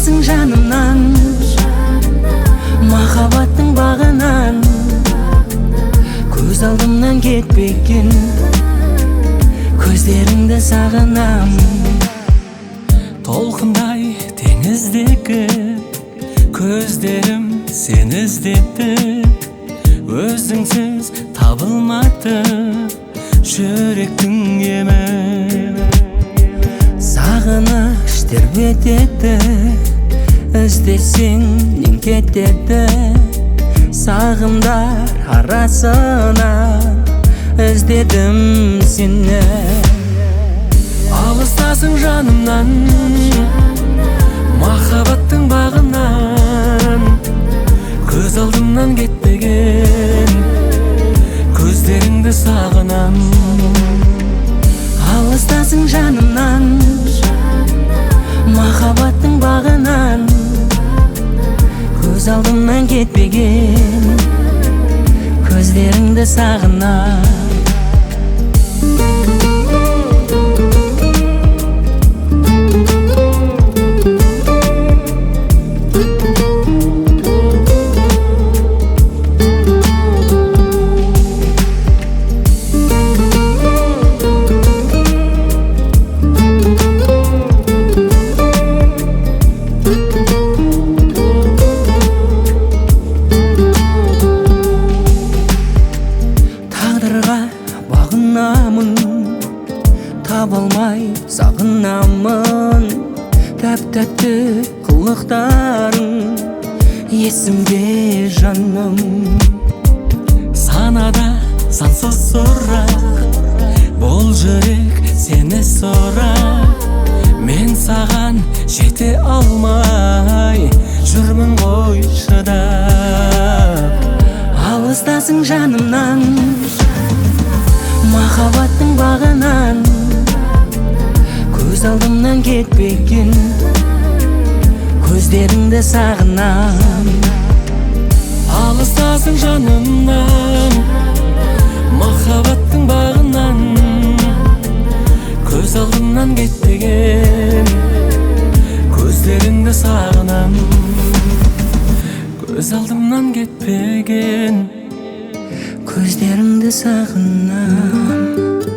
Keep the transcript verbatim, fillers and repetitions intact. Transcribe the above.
Алыстасың жанымнан, махаббаттың бағынан. Көз алдымнан кетпеген, көздеріңді сағынам. Толқындай теңіздегі көздерім сені іздеді. Өзіңсіз табылмады жүректің емі. Сағыныш тербетеді, іздесең нең кетеді. Сағымдар арасынан іздедім сені. Алыстасың жанымнан, махаббаттың бағынан. Көз алдымнан кетпеген, көздеріңді сағынам. Алыстасың жанымнан, махаббаттың бағынан. Көз алдымнан кетпеген, көздеріңді сағынам. Бағынамын, таба алмай сағынамын. Тәп-тәтті қылықтарың есімде жаным. Санада сансыз сұрақ, бұл жүрек сені сұрап. Мен саған жете алмай жүрмін ғой шыдап. Алыстасың жанымнан, махаббаттың бағынан. Көз алдымнан кетпеген, көздеріңді сағынам. Алыстасың жанымнан, махаббаттың бағынан. Көз алдымнан кетпеген, көздеріңді сағынам. Көз алдымнан кетпеген, көздеріңді сағынам.